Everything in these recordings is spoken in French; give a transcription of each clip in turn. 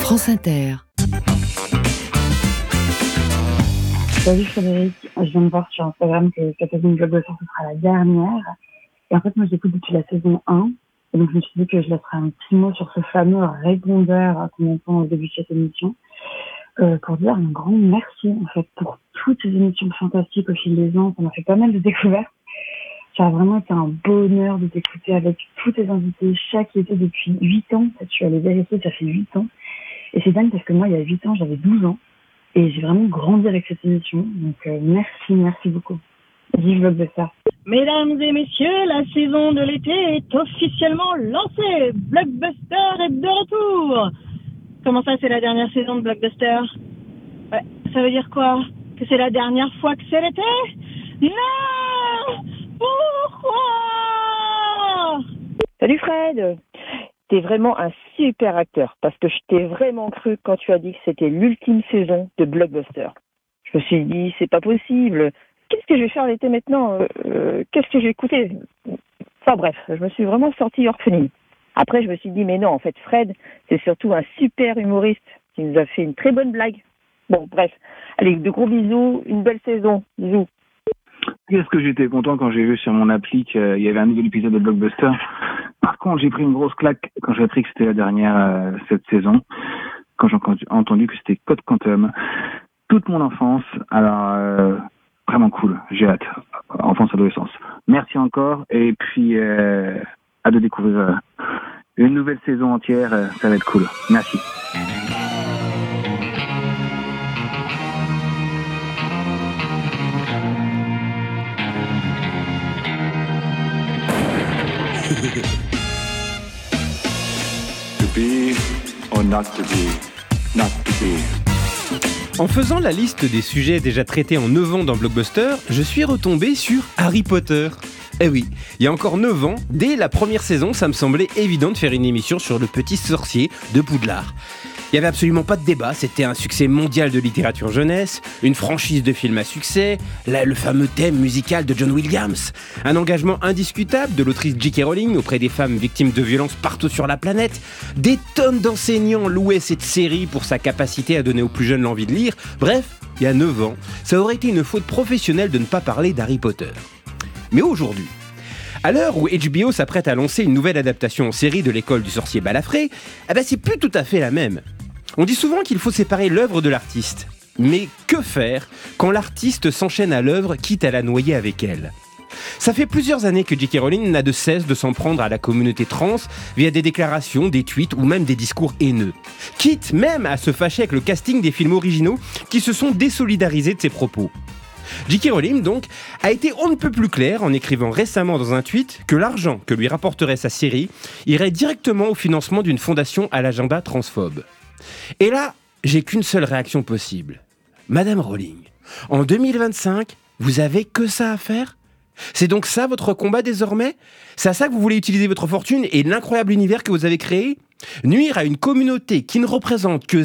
France Inter. Salut Frédéric, je viens de voir sur Instagram que cette saison de Blockbuster ce sera la dernière. Et en fait, moi j'écoute depuis la saison 1. Et donc je me suis dit que je laisserai un petit mot sur ce fameux répondeur qu'on entend au début de cette émission. Pour dire un grand merci en fait pour toutes ces émissions fantastiques au fil des ans. Ça m'a fait pas mal de découvertes. Ça a vraiment été un bonheur de t'écouter avec tous tes invités chaque été depuis 8 ans. Je suis allée vérifier, ça fait 8 ans. Et c'est dingue parce que moi, il y a 8 ans, j'avais 12 ans. Et j'ai vraiment grandi avec cette émission. Donc merci beaucoup. Vive Blockbuster. Mesdames et messieurs, la saison de l'été est officiellement lancée. Blockbuster est de retour. Comment ça, c'est la dernière saison de Blockbuster? Ouais, ça veut dire quoi? Que c'est la dernière fois que c'est l'été? Non! Pourquoi? Salut Fred! T'es vraiment un super acteur, parce que je t'ai vraiment cru quand tu as dit que c'était l'ultime saison de Blockbuster. Je me suis dit, c'est pas possible. Qu'est-ce que je vais faire l'été maintenant? Qu'est-ce que j'ai écouté? Enfin bref, je me suis vraiment sortie orpheline. Après, je me suis dit, mais non, en fait, Fred, c'est surtout un super humoriste qui nous a fait une très bonne blague. Bon, bref. Allez, de gros bisous, une belle saison. Bisous. Qu'est-ce que j'étais content quand j'ai vu sur mon appli qu'il y avait un nouvel épisode de Blockbuster. Par contre, j'ai pris une grosse claque quand j'ai appris que c'était la dernière cette saison, quand j'ai entendu que c'était Code Quantum. Toute mon enfance, alors vraiment cool, j'ai hâte. Enfance, adolescence. Merci encore, et puis hâte de découvrir une nouvelle saison entière, ça va être cool. Merci. To be or not to be, not to be. En faisant la liste des sujets déjà traités en 9 ans dans Blockbuster, je suis retombé sur Harry Potter. Eh oui, il y a encore 9 ans, dès la première saison, ça me semblait évident de faire une émission sur le petit sorcier de Poudlard. Il n'y avait absolument pas de débat, c'était un succès mondial de littérature jeunesse, une franchise de films à succès, le fameux thème musical de John Williams, un engagement indiscutable de l'autrice J.K. Rowling auprès des femmes victimes de violences partout sur la planète, des tonnes d'enseignants louaient cette série pour sa capacité à donner aux plus jeunes l'envie de lire. Bref, il y a 9 ans, ça aurait été une faute professionnelle de ne pas parler d'Harry Potter. Mais aujourd'hui, à l'heure où HBO s'apprête à lancer une nouvelle adaptation en série de l'école du sorcier Balafré, c'est plus tout à fait la même. On dit souvent qu'il faut séparer l'œuvre de l'artiste. Mais que faire quand l'artiste s'enchaîne à l'œuvre, quitte à la noyer avec elle ? Ça fait plusieurs années que J.K. Rowling n'a de cesse de s'en prendre à la communauté trans via des déclarations, des tweets ou même des discours haineux. Quitte même à se fâcher avec le casting des films originaux qui se sont désolidarisés de ses propos. J.K. Rowling, donc, a été on ne peut plus clair en écrivant récemment dans un tweet que l'argent que lui rapporterait sa série irait directement au financement d'une fondation à l'agenda transphobe. Et là, j'ai qu'une seule réaction possible. Madame Rowling, en 2025, vous avez que ça à faire ? C'est donc ça votre combat désormais ? C'est à ça que vous voulez utiliser votre fortune et l'incroyable univers que vous avez créé ? Nuire à une communauté qui ne représente que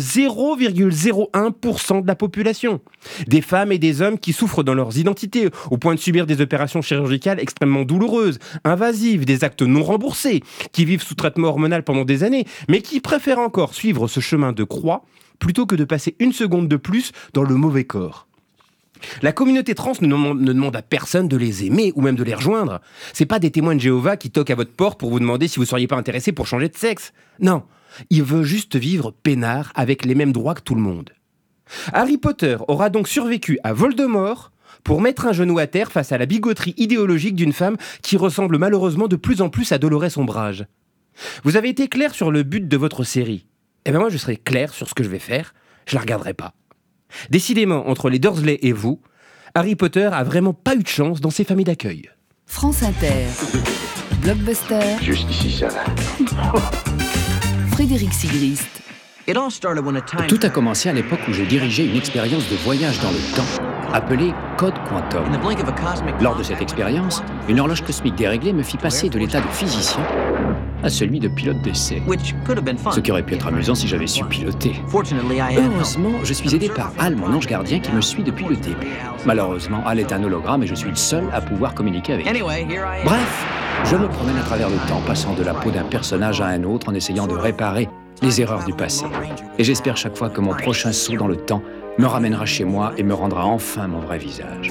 0,01% de la population. Des femmes et des hommes qui souffrent dans leurs identités au point de subir des opérations chirurgicales extrêmement douloureuses, invasives, des actes non remboursés, qui vivent sous traitement hormonal pendant des années, mais qui préfèrent encore suivre ce chemin de croix plutôt que de passer une seconde de plus dans le mauvais corps. La communauté trans ne demande à personne de les aimer ou même de les rejoindre. C'est pas des témoins de Jéhovah qui toquent à votre porte pour vous demander si vous seriez pas intéressé pour changer de sexe. Non, ils veulent juste vivre peinard avec les mêmes droits que tout le monde. Harry Potter aura donc survécu à Voldemort pour mettre un genou à terre face à la bigoterie idéologique d'une femme qui ressemble malheureusement de plus en plus à Dolores Ombrage. Vous avez été clair sur le but de votre série. Moi je serai clair sur ce que je vais faire, je la regarderai pas. Décidément, entre les Dursley et vous, Harry Potter a vraiment pas eu de chance dans ses familles d'accueil. France Inter. Blockbuster. Juste ici, ça va. Frédéric Sigrist. Tout a commencé à l'époque où j'ai dirigé une expérience de voyage dans le temps appelée Code Quantum. Lors de cette expérience, une horloge cosmique déréglée me fit passer de l'état de physicien à celui de pilote d'essai. Ce qui aurait pu être amusant si j'avais su piloter. Heureusement, je suis aidé par Hal, mon ange gardien, qui me suit depuis le début. Malheureusement, Hal est un hologramme et je suis le seul à pouvoir communiquer avec lui. Bref, je me promène à travers le temps, passant de la peau d'un personnage à un autre en essayant de réparer les erreurs du passé. Et j'espère chaque fois que mon prochain saut dans le temps me ramènera chez moi et me rendra enfin mon vrai visage.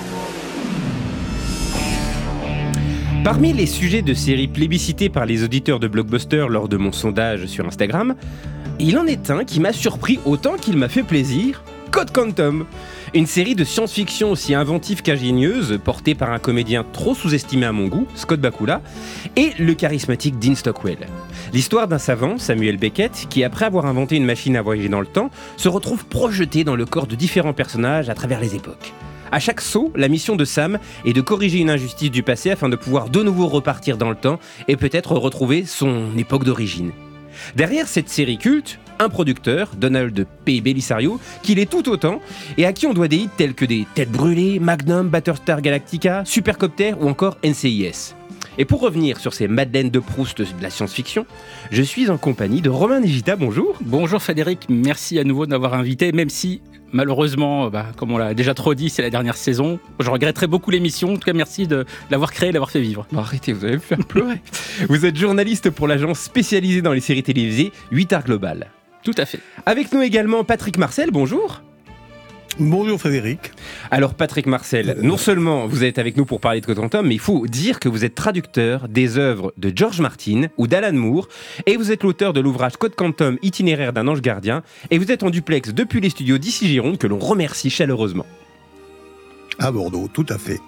Parmi les sujets de séries plébiscités par les auditeurs de Blockbuster lors de mon sondage sur Instagram, il en est un qui m'a surpris autant qu'il m'a fait plaisir, Code Quantum. Une série de science-fiction aussi inventive qu'ingénieuse, portée par un comédien trop sous-estimé à mon goût, Scott Bakula, et le charismatique Dean Stockwell. L'histoire d'un savant, Samuel Beckett, qui après avoir inventé une machine à voyager dans le temps, se retrouve projeté dans le corps de différents personnages à travers les époques. À chaque saut, la mission de Sam est de corriger une injustice du passé afin de pouvoir de nouveau repartir dans le temps et peut-être retrouver son époque d'origine. Derrière cette série culte, un producteur, Donald P. Bellisario, qui l'est tout autant et à qui on doit des hits tels que des Têtes brûlées, Magnum, Battlestar Galactica, Supercopter ou encore NCIS. Et pour revenir sur ces Madeleines de Proust de la science-fiction, je suis en compagnie de Romain Nigita, bonjour. Bonjour Frédéric, merci à nouveau de m'avoir invité, même si malheureusement, comme on l'a déjà trop dit, c'est la dernière saison. Je regretterai beaucoup l'émission, en tout cas merci de l'avoir créée et de l'avoir fait vivre. Bon, arrêtez, vous allez me faire pleurer. Vous êtes journaliste pour l'agence spécialisée dans les séries télévisées 8 Art Global. Tout à fait. Avec nous également Patrick Marcel, bonjour. Bonjour Frédéric. Alors Patrick Marcel, non seulement vous êtes avec nous pour parler de Code Quantum, mais il faut dire que vous êtes traducteur des œuvres de George Martin ou d'Alan Moore, et vous êtes l'auteur de l'ouvrage Code Quantum, itinéraire d'un ange gardien, et vous êtes en duplex depuis les studios d'Issy Gironde, que l'on remercie chaleureusement. À Bordeaux, tout à fait.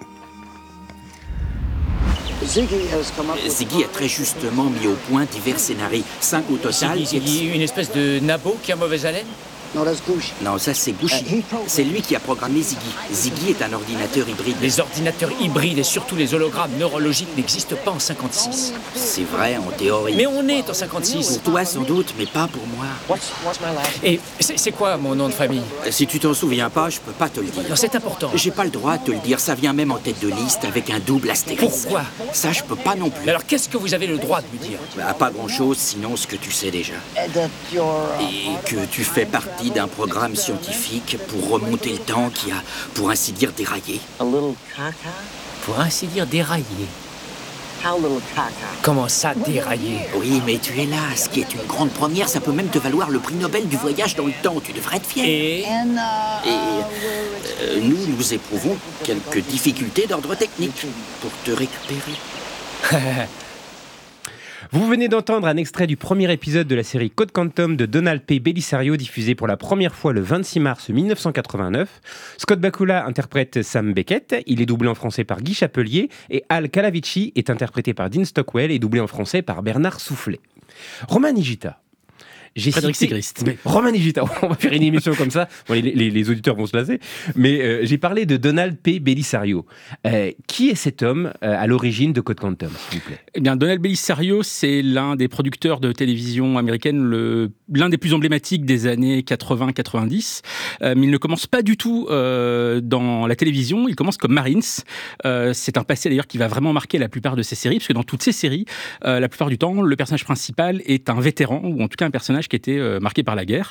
Ziggy a très justement mis au point divers scénarios, 5 au total. Ziggy, une espèce de nabo qui a mauvaise haleine? Non, ça c'est Gouchi. C'est lui qui a programmé Ziggy. Ziggy est un ordinateur hybride. Les ordinateurs hybrides et surtout les hologrammes neurologiques n'existent pas en 56. C'est vrai en théorie. Mais on est en 56. Pour toi sans doute, mais pas pour moi. Et c'est quoi mon nom de famille? Si tu t'en souviens pas, je peux pas te le dire. Non, c'est important. J'ai pas le droit de te le dire, ça vient même en tête de liste avec un double astérisque. Pourquoi? Ça, je peux pas non plus. Mais alors qu'est-ce que vous avez le droit de me dire? Pas grand-chose, sinon ce que tu sais déjà. Et que tu fais partie d'un programme scientifique pour remonter le temps qui a, pour ainsi dire, déraillé. Pour ainsi dire, déraillé. Comment ça, déraillé? Oui, mais tu es là, ce qui est une grande première, ça peut même te valoir le prix Nobel du voyage dans le temps, tu devrais être fier. Et nous éprouvons quelques difficultés d'ordre technique pour te récupérer. Vous venez d'entendre un extrait du premier épisode de la série Code Quantum de Donald P. Bellisario, diffusé pour la première fois le 26 mars 1989. Scott Bakula interprète Sam Beckett, il est doublé en français par Guy Chapelier, et Al Calavici est interprété par Dean Stockwell et doublé en français par Bernard Soufflet. Romain Nigita. Frédéric Sigrist. Romain Nigita, on va faire une émission comme ça. Bon, les auditeurs vont se lasser. Mais j'ai parlé de Donald P. Bellisario. Qui est cet homme à l'origine de Code Quantum, s'il vous plaît? Eh bien, Donald Bellisario, c'est l'un des producteurs de télévision américaine, l'un des plus emblématiques des années 80-90. Mais il ne commence pas du tout dans la télévision. Il commence comme Marines. C'est un passé d'ailleurs qui va vraiment marquer la plupart de ses séries, parce que dans toutes ces séries, la plupart du temps, le personnage principal est un vétéran, ou en tout cas un personnage qui était marqué par la guerre.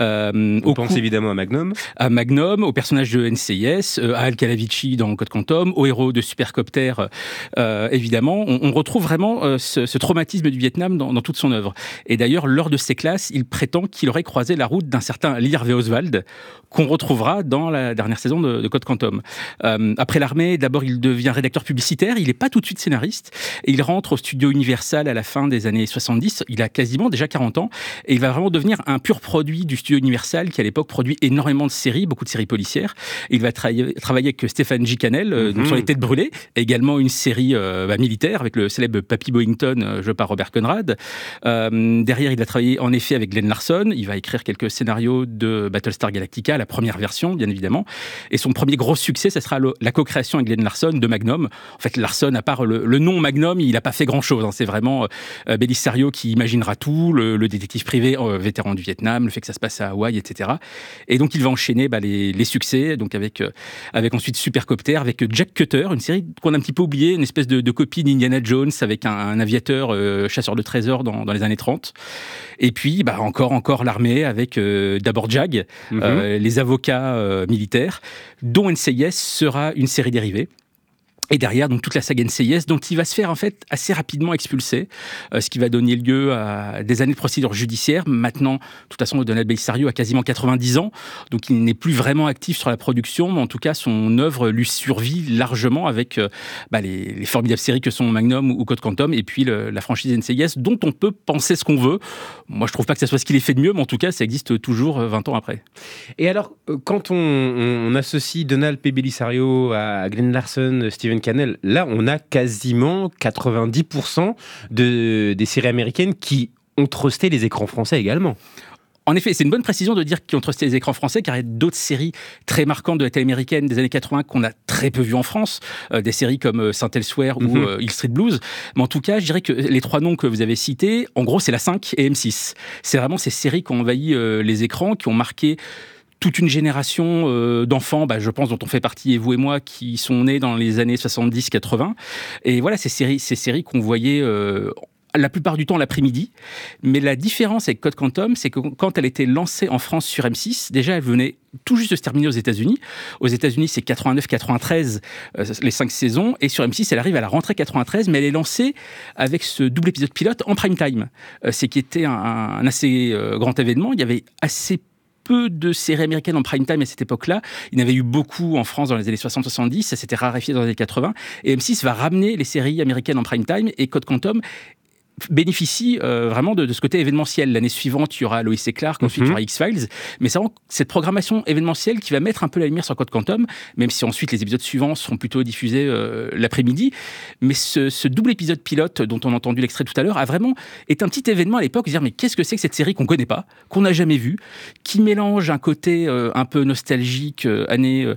On pense évidemment à Magnum. À Magnum, au personnage de NCIS, à Al Calavici dans Code Quantum, au héros de Supercopter, évidemment. On retrouve vraiment ce traumatisme du Vietnam dans toute son œuvre. Et d'ailleurs, lors de ses classes, il prétend qu'il aurait croisé la route d'un certain Lee Harvey Oswald, qu'on retrouvera dans la dernière saison de Code Quantum. Après l'armée, d'abord, il devient rédacteur publicitaire. Il n'est pas tout de suite scénariste. Et il rentre au studio Universal à la fin des années 70. Il a quasiment déjà 40 ans. Et il va vraiment devenir un pur produit du studio Universal, qui à l'époque produit énormément de séries, beaucoup de séries policières. Et il va travailler avec Stéphane J. Cannell, sur Les Têtes brûlées, et également une série militaire avec le célèbre Papy Boyington, joué par Robert Conrad. Derrière, il va travailler en effet avec Glenn Larson. Il va écrire quelques scénarios de Battlestar Galactica, la première version, bien évidemment. Et son premier gros succès, ça sera la co-création avec Glenn Larson de Magnum. En fait, Larson, à part le nom Magnum, il n'a pas fait grand-chose. C'est vraiment Bellisario qui imaginera tout, le détective privé vétéran du Vietnam, le fait que ça se passe à Hawaï, etc. Et donc il va enchaîner les succès, donc avec ensuite Supercopter, avec Jack Cutter, une série qu'on a un petit peu oubliée, une espèce de copie d'Indiana Jones avec un aviateur chasseur de trésors dans les années 30. Et puis encore l'armée avec d'abord JAG, les avocats militaires, dont NCIS sera une série dérivée. Et derrière, donc toute la saga NCIS, dont il va se faire en fait assez rapidement expulser, ce qui va donner lieu à des années de procédure judiciaire. Maintenant, de toute façon, Donald Belisario a quasiment 90 ans, donc il n'est plus vraiment actif sur la production, mais en tout cas, son œuvre lui survit largement avec les formidables séries que sont Magnum ou Code Quantum, et puis la franchise NCIS, dont on peut penser ce qu'on veut. Moi, je trouve pas que ça soit ce qu'il ait fait de mieux, mais en tout cas, ça existe toujours 20 ans après. Et alors, quand on associe Donald P. Belisario à Glenn Larson, Steven Cannell, là, on a quasiment 90% des séries américaines qui ont trusté les écrans français également. En effet, c'est une bonne précision de dire qu'ils ont trusté les écrans français, car il y a d'autres séries très marquantes de la télé américaine des années 80 qu'on a très peu vues en France, des séries comme Saint Elsewhere ou Hill Street Blues. Mais en tout cas, je dirais que les 3 noms que vous avez cités, en gros, c'est la 5 et M6. C'est vraiment ces séries qui ont envahi les écrans, qui ont marqué toute une génération d'enfants, je pense, dont on fait partie, et vous et moi, qui sont nés dans les années 70-80. Et voilà, ces séries qu'on voyait la plupart du temps l'après-midi. Mais la différence avec Code Quantum, c'est que quand elle était lancée en France sur M6, déjà, elle venait tout juste de se terminer aux États-Unis. Aux États-Unis, c'est 89-93, les 5 saisons. Et sur M6, elle arrive à la rentrée 93, mais elle est lancée avec ce double épisode pilote en prime time. C'est qui était un assez grand événement. Il y avait assez peu de séries américaines en prime time à cette époque-là. Il y en avait eu beaucoup en France dans les années 60-70, ça s'était raréfié dans les années 80. Et M6 va ramener les séries américaines en prime time, et Code Quantum bénéficie vraiment de ce côté événementiel. L'année suivante, il y aura Lois et Clark, ensuite il y aura X-Files, mais c'est vraiment cette programmation événementielle qui va mettre un peu la lumière sur Code Quantum, même si ensuite les épisodes suivants seront plutôt diffusés l'après-midi. Mais ce double épisode pilote dont on a entendu l'extrait tout à l'heure a vraiment été un petit événement à l'époque, de dire mais qu'est-ce que c'est que cette série qu'on connaît pas, qu'on n'a jamais vue, qui mélange un côté un peu nostalgique, les années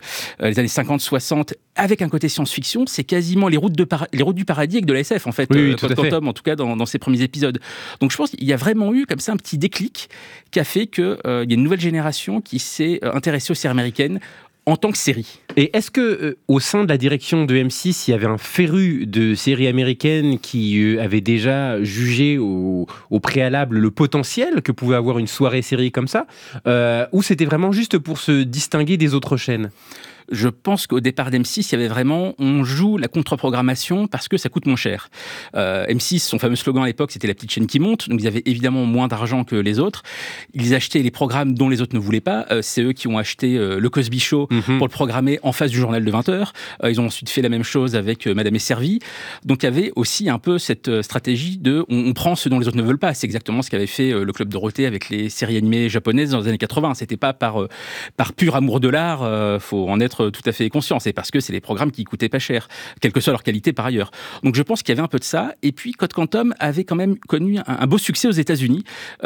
50-60, avec un côté science-fiction. C'est quasiment les routes du paradis avec de la SF en fait, Code Quantum, en tout cas dans ses premiers épisodes. Donc je pense qu'il y a vraiment eu comme ça un petit déclic qui a fait qu'il y a une nouvelle génération qui s'est intéressée aux séries américaines en tant que série. Et est-ce que au sein de la direction de M6, il y avait un féru de séries américaines qui avait déjà jugé au préalable le potentiel que pouvait avoir une soirée série comme ça, ou c'était vraiment juste pour se distinguer des autres chaînes ? Je pense qu'au départ d'M6, il y avait vraiment, on joue la contre-programmation parce que ça coûte moins cher. M6, son fameux slogan à l'époque, c'était la petite chaîne qui monte, donc ils avaient évidemment moins d'argent que les autres. Ils achetaient les programmes dont les autres ne voulaient pas. C'est eux qui ont acheté le Cosby Show pour le programmer en face du journal de 20h. Ils ont ensuite fait la même chose avec Madame est servie. Donc il y avait aussi un peu cette stratégie de on prend ce dont les autres ne veulent pas. C'est exactement ce qu'avait fait le Club Dorothée avec les séries animées japonaises dans les années 80. C'était pas par pur amour de l'art, faut en être tout à fait conscient, c'est parce que c'est des programmes qui coûtaient pas cher, quelle que soit leur qualité par ailleurs. Donc je pense qu'il y avait un peu de ça, et puis Code Quantum avait quand même connu un beau succès aux États-Unis,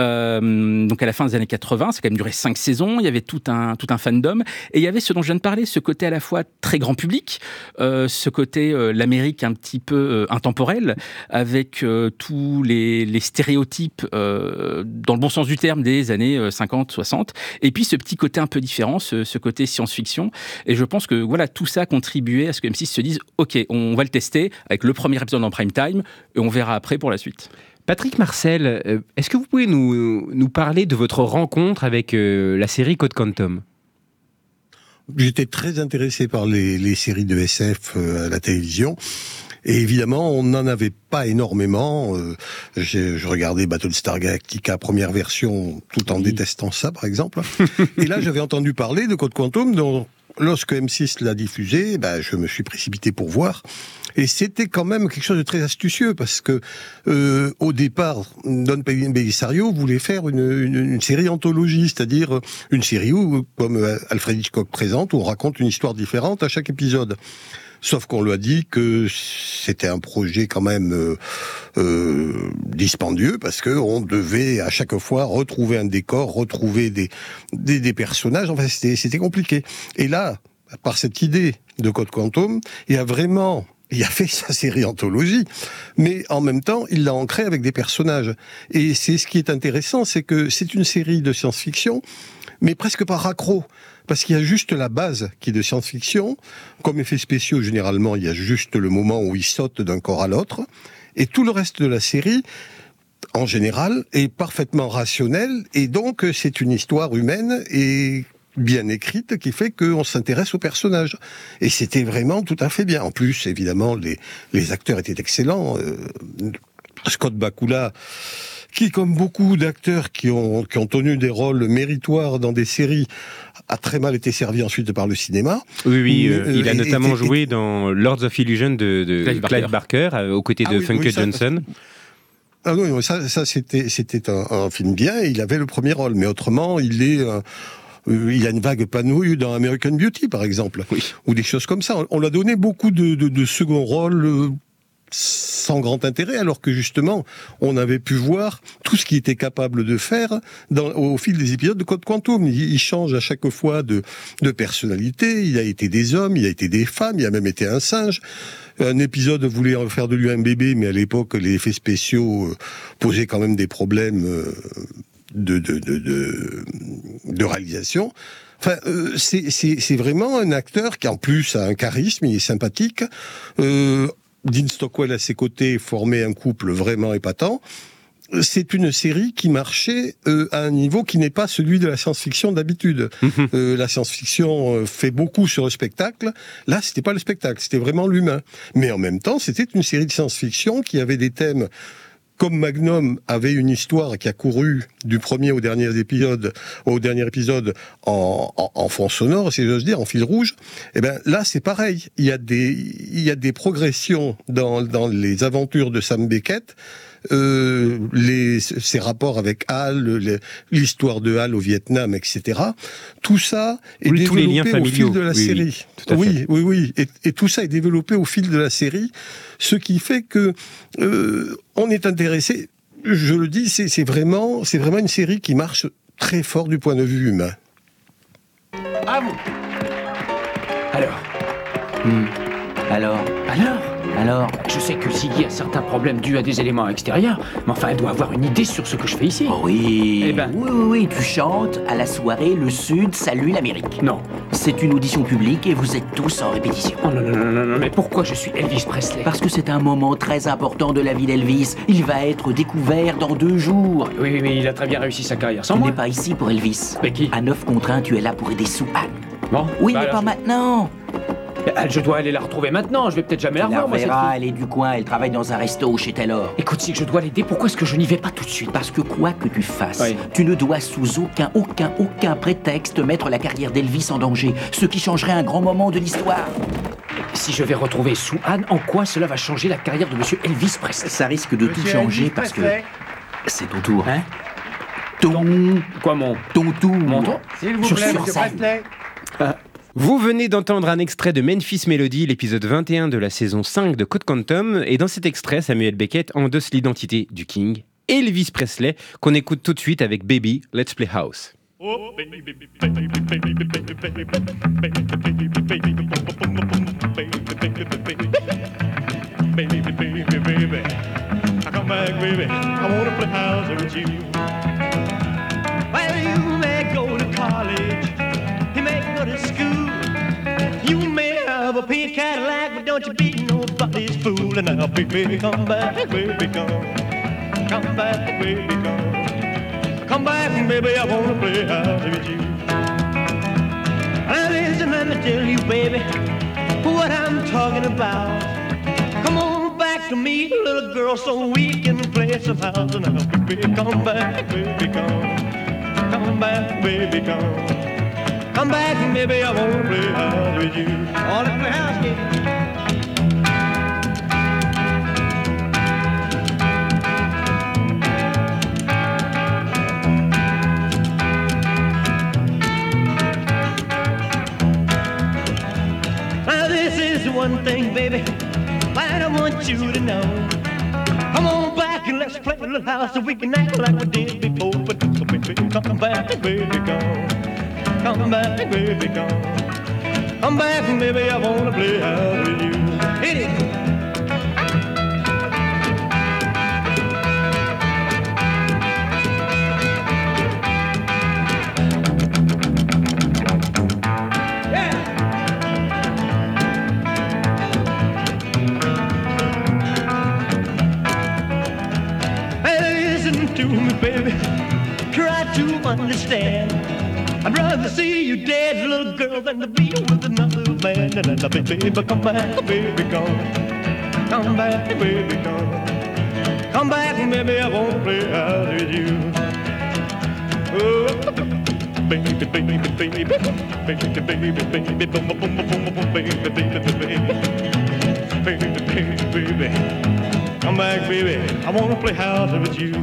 donc à la fin des années 80, ça a quand même duré 5 saisons, il y avait tout un fandom, et il y avait ce dont je viens de parler, ce côté à la fois très grand public, ce côté l'Amérique un petit peu intemporel, avec tous les stéréotypes dans le bon sens du terme des années 50-60, et puis ce petit côté un peu différent, ce côté science-fiction. Et je pense que voilà, tout ça a contribué à ce que M6 se dise « Ok, on va le tester avec le premier épisode en prime time et on verra après pour la suite ». Patrick Marcel, est-ce que vous pouvez nous parler de votre rencontre avec la série Code Quantum ? J'étais très intéressé par les séries de SF à la télévision. Et évidemment, on n'en avait pas énormément. Je regardais Battlestar Galactica, première version, tout en détestant ça, par exemple. Et là, j'avais entendu parler de Code Quantum, dont lorsque M6 l'a diffusé, je me suis précipité pour voir. Et c'était quand même quelque chose de très astucieux, parce que au départ, Don Belisario voulait faire une série anthologie, c'est-à-dire une série où, comme Alfred Hitchcock présente, où on raconte une histoire différente à chaque épisode. Sauf qu'on lui a dit que c'était un projet quand même dispendieux, parce que on devait à chaque fois retrouver un décor, retrouver des personnages. Enfin, c'était compliqué. Et là, par cette idée de Code Quantum, il a fait sa série anthologie, mais en même temps, il l'a ancrée avec des personnages. Et c'est ce qui est intéressant, c'est que c'est une série de science-fiction, mais presque par accro. Parce qu'il y a juste la base qui est de science-fiction. Comme effets spéciaux, généralement, il y a juste le moment où il saute d'un corps à l'autre. Et tout le reste de la série, en général, est parfaitement rationnel. Et donc, c'est une histoire humaine et bien écrite qui fait qu'on s'intéresse au personnage. Et c'était vraiment tout à fait bien. En plus, évidemment, les acteurs étaient excellents. Scott Bakula, qui, comme beaucoup d'acteurs qui ont tenu des rôles méritoires dans des séries, a très mal été servi ensuite par le cinéma. Oui, il a notamment joué dans Lords of Illusion de Clive Barker, aux côtés de Funke Johnson. Ah oui, ça c'était un film bien, et il avait le premier rôle, mais autrement, il a une vague panouille dans American Beauty, par exemple, ou des choses comme ça. On lui a donné beaucoup de second rôles sans grand intérêt, alors que justement, on avait pu voir tout ce qu'il était capable de faire au fil des épisodes de Code Quantum. Il change à chaque fois de personnalité. Il a été des hommes, il a été des femmes, il a même été un singe. Un épisode voulait faire de lui un bébé, mais à l'époque, les effets spéciaux posaient quand même des problèmes de réalisation. Enfin, c'est vraiment un acteur qui en plus a un charisme, il est sympathique. Dean Stockwell à ses côtés formait un couple vraiment épatant. C'est une série qui marchait à un niveau qui n'est pas celui de la science-fiction d'habitude. La science-fiction fait beaucoup sur le spectacle. Là, c'était pas le spectacle, c'était vraiment l'humain. Mais en même temps, c'était une série de science-fiction qui avait des thèmes. Comme Magnum avait une histoire qui a couru du premier au dernier épisode en fond sonore, si j'ose dire, en fil rouge, eh ben là c'est pareil. Il y a des progressions dans les aventures de Sam Beckett. Ses rapports avec Hal, l'histoire de Hal au Vietnam, etc. Tout ça est développé au fil de la série. Oui. Et tout ça est développé au fil de la série, ce qui fait que on est intéressé. Je le dis, c'est vraiment une série qui marche très fort du point de vue humain. À vous. Alors, je sais que Ziggy a certains problèmes dus à des éléments extérieurs, mais enfin, elle doit avoir une idée sur ce que je fais ici. Oh oui. Eh ben. Oui, tu chantes à la soirée Le Sud salue l'Amérique. Non. C'est une audition publique et vous êtes tous en répétition. Oh non, mais pourquoi je suis Elvis Presley? Parce que c'est un moment très important de la vie d'Elvis. Il va être découvert dans 2 jours. Oui, mais il a très bien réussi sa carrière sans moi. Tu n'es pas ici pour Elvis. Mais qui? À 9 contre 1, tu es là pour aider Sue Ann. Bon. Oui, mais pas maintenant. Je dois aller la retrouver maintenant, je vais peut-être jamais la revoir, moi, cette fille. Elle est du coin, elle travaille dans un resto chez Taylor. Écoute, si je dois l'aider, pourquoi est-ce que je n'y vais pas tout de suite? Parce que quoi que tu fasses, tu ne dois sous aucun prétexte mettre la carrière d'Elvis en danger, ce qui changerait un grand moment de l'histoire. Si je vais retrouver Sue Ann, en quoi cela va changer la carrière de monsieur Elvis Presley? Ça risque de tout changer parce que c'est ton tour. Hein? Ton tour. Mon tour? S'il vous plaît, monsieur Presley. Vous venez d'entendre un extrait de Memphis Melody, l'épisode 21 de la saison 5 de Code Quantum, et dans cet extrait, Samuel Beckett endosse l'identité du King, Elvis Presley, qu'on écoute tout de suite avec Baby, Let's Play House. Oh, baby, baby, baby, baby, baby, baby, baby, baby, I come back, baby, I wanna play house with you. Well, you may go to college, you may go to school, you may have a pink Cadillac, but don't you be nobody's fool. And now, baby, come back, baby, come back, baby, come back, baby, I wanna play house with you. Now listen, let me tell you, baby, what I'm talking about. Come on back to me, little girl, so we can play some house. And now, baby, come back, baby, come back, baby, come back, baby, I wanna play house with you. All in the house, yeah. One thing, baby, I want you to know. Come on back and let's play a little house so we can act like we did before. But so baby, come back, baby, come back, baby, come back, baby, I wanna play house with you. Hit it. To me, baby, try to understand. I'd rather see you dead, little girl, than to be with another man. And I baby, come back, baby, come back, baby, come back, baby, I won't play out with you. Oh, baby, baby, baby, baby, baby, baby, baby, boom, boom, boom, boom, boom, baby, baby, baby, baby, baby, come back, baby, I wanna play house with you.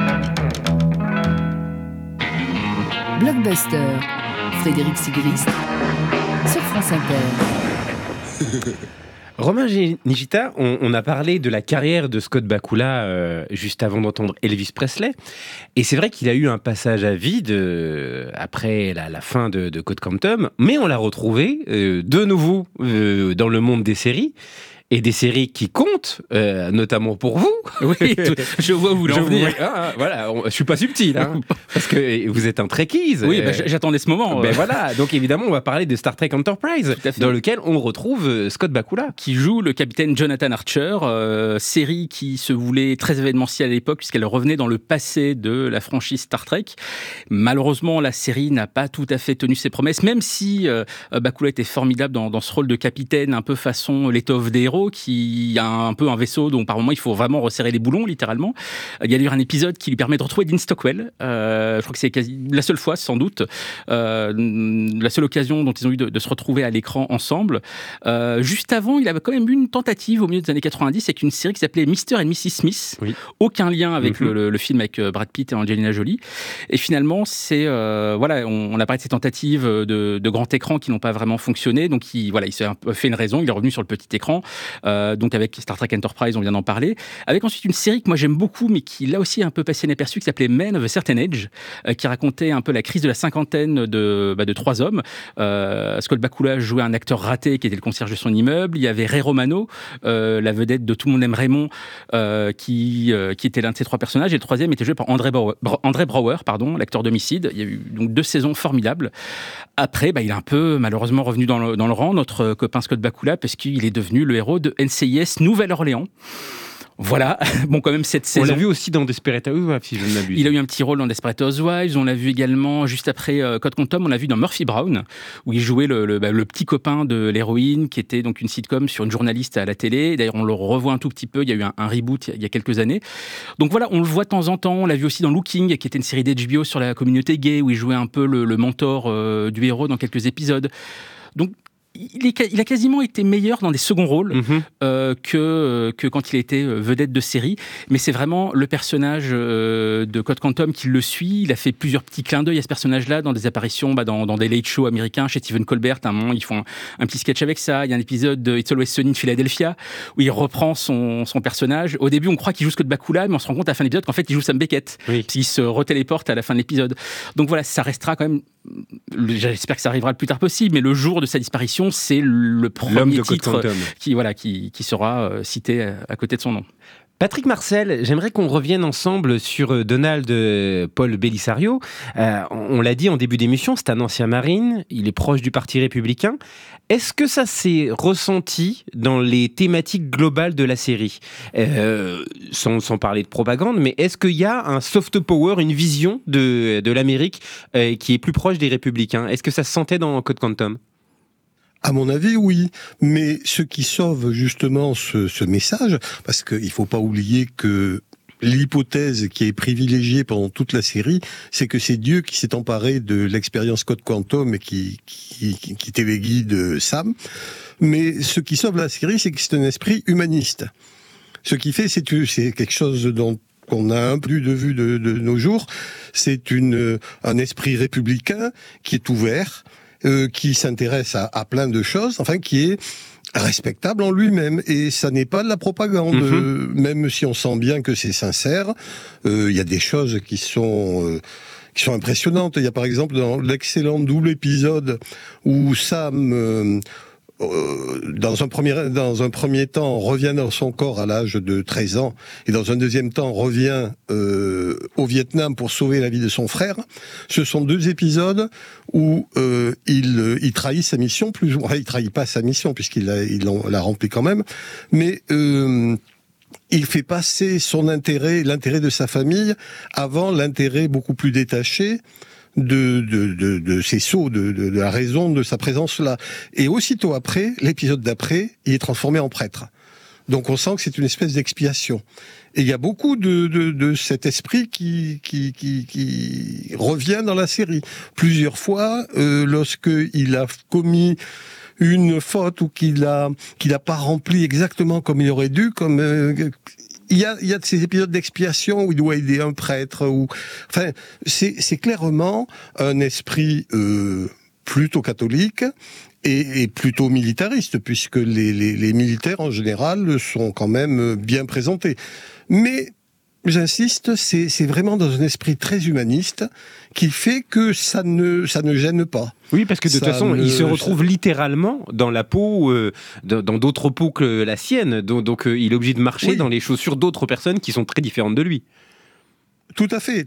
Blockbuster, Frédéric Sigrist, sur France Inter. Romain Nigita, on a parlé de la carrière de Scott Bakula juste avant d'entendre Elvis Presley. Et c'est vrai qu'il a eu un passage à vide après la fin de Code Quantum, mais on l'a retrouvé de nouveau dans le monde des séries. Et des séries qui comptent, notamment pour vous. Oui, je vois où vous voulez en venir. Voilà, je suis pas subtil, hein, parce que vous êtes un Trekkies. Oui, j'attendais ce moment. Ben voilà, donc évidemment, on va parler de Star Trek Enterprise, dans lequel on retrouve Scott Bakula. Qui joue le capitaine Jonathan Archer, série qui se voulait très événementielle à l'époque, puisqu'elle revenait dans le passé de la franchise Star Trek. Malheureusement, la série n'a pas tout à fait tenu ses promesses, même si Bakula était formidable dans ce rôle de capitaine, un peu façon l'étoffe des héros, qui a un peu un vaisseau dont par moment il faut vraiment resserrer les boulons littéralement. Il y a d'ailleurs un épisode qui lui permet de retrouver Dean Stockwell. Je crois que c'est la seule fois sans doute, la seule occasion dont ils ont eu de se retrouver à l'écran ensemble. Juste avant, il avait quand même eu une tentative au milieu des années 90 avec une série qui s'appelait Mr. and Mrs. Smith. Oui. Aucun lien avec le film avec Brad Pitt et Angelina Jolie. Et finalement, c'est voilà, on a parlé de ces tentatives de grand écran qui n'ont pas vraiment fonctionné. Donc il s'est un peu fait une raison. Il est revenu sur le petit écran. Donc avec Star Trek Enterprise, on vient d'en parler. Avec ensuite une série que moi j'aime beaucoup, mais qui là aussi est un peu passé inaperçue, qui s'appelait Men of a Certain Age, qui racontait un peu la crise de la cinquantaine de trois hommes. Scott Bakula jouait un acteur raté qui était le concierge de son immeuble. Il y avait Ray Romano, la vedette de Tout le monde aime Raymond, qui était l'un de ces trois personnages. Et le troisième était joué par André Brower, l'acteur d'Homicide. Il y a eu donc 2 saisons formidables. Après, il est un peu malheureusement revenu dans le rang, notre copain Scott Bakula, parce qu'il est devenu le héros de NCIS Nouvelle-Orléans. Voilà, bon quand même cette saison. On l'a vu aussi dans Desperate Housewives, si je ne m'abuse. Il a eu un petit rôle dans Desperate Housewives, on l'a vu également juste après Code Quantum, on l'a vu dans Murphy Brown, où il jouait le petit copain de l'héroïne, qui était donc une sitcom sur une journaliste à la télé. D'ailleurs, on le revoit un tout petit peu, il y a eu un reboot il y a quelques années. Donc voilà, on le voit de temps en temps, on l'a vu aussi dans Looking, qui était une série d'HBO sur la communauté gay, où il jouait un peu le mentor du héros dans quelques épisodes. Donc, il a quasiment été meilleur dans des seconds rôles que quand il a été vedette de série. Mais c'est vraiment le personnage de Code Quantum qui le suit. Il a fait plusieurs petits clins d'œil à ce personnage-là dans des apparitions dans des late shows américains chez Stephen Colbert. À un moment, ils font un petit sketch avec ça. Il y a un épisode de It's Always Sunny in Philadelphia où il reprend son personnage. Au début, on croit qu'il joue Scott Bakula, mais on se rend compte à la fin de l'épisode qu'en fait, il joue Sam Beckett. Oui. Puis il se retéléporte à la fin de l'épisode. Donc voilà, ça restera quand même... J'espère que ça arrivera le plus tard possible, mais le jour de sa disparition, c'est le premier titre qui sera cité à côté de son nom. Patrick Marcel, j'aimerais qu'on revienne ensemble sur Donald Paul Bellisario. On l'a dit en début d'émission, c'est un ancien marine, il est proche du Parti républicain. Est-ce que ça s'est ressenti dans les thématiques globales de la série ? Sans parler de propagande, mais est-ce qu'il y a un soft power, une vision de l'Amérique qui est plus proche des républicains ? Est-ce que ça se sentait dans Code Quantum ? À mon avis, oui. Mais ce qui sauve justement ce message, parce qu'il faut pas oublier que l'hypothèse qui est privilégiée pendant toute la série, c'est que c'est Dieu qui s'est emparé de l'expérience Code Quantum et qui téléguide Sam. Mais ce qui sauve la série, c'est que c'est un esprit humaniste. Ce qui fait, c'est quelque chose dont qu'on a un peu de vue de nos jours. C'est un esprit républicain qui est ouvert, qui s'intéresse à plein de choses, enfin qui est respectable en lui-même, et ça n'est pas de la propagande, même si on sent bien que c'est sincère. Il y a des choses qui sont impressionnantes. Il y a par exemple dans l'excellent double épisode où Sam dans un premier temps revient dans son corps à l'âge de 13 ans et dans un deuxième temps revient au Vietnam pour sauver la vie de son frère. Ce sont 2 épisodes où il trahit sa mission, plus ou moins. Il trahit pas sa mission puisqu'il l'a rempli quand même, mais il fait passer son intérêt, l'intérêt de sa famille, avant l'intérêt beaucoup plus détaché de ses sauts, de la raison de sa présence là. Et aussitôt après, l'épisode d'après, il est transformé en prêtre. Donc on sent que c'est une espèce d'expiation. Et il y a beaucoup de cet esprit qui revient dans la série. Plusieurs fois, lorsqu'il a commis une faute ou qu'il a pas rempli exactement comme il aurait dû, il y a de ces épisodes d'expiation où il doit aider un prêtre, enfin, c'est clairement un esprit plutôt catholique et plutôt militariste, puisque les militaires en général sont quand même bien présentés. Mais j'insiste, c'est vraiment dans un esprit très humaniste qui fait que ça ne gêne pas. Oui, parce que de toute façon, il se retrouve littéralement dans la peau, dans d'autres peaux que la sienne. Donc il est obligé de marcher dans les chaussures d'autres personnes qui sont très différentes de lui. Tout à fait.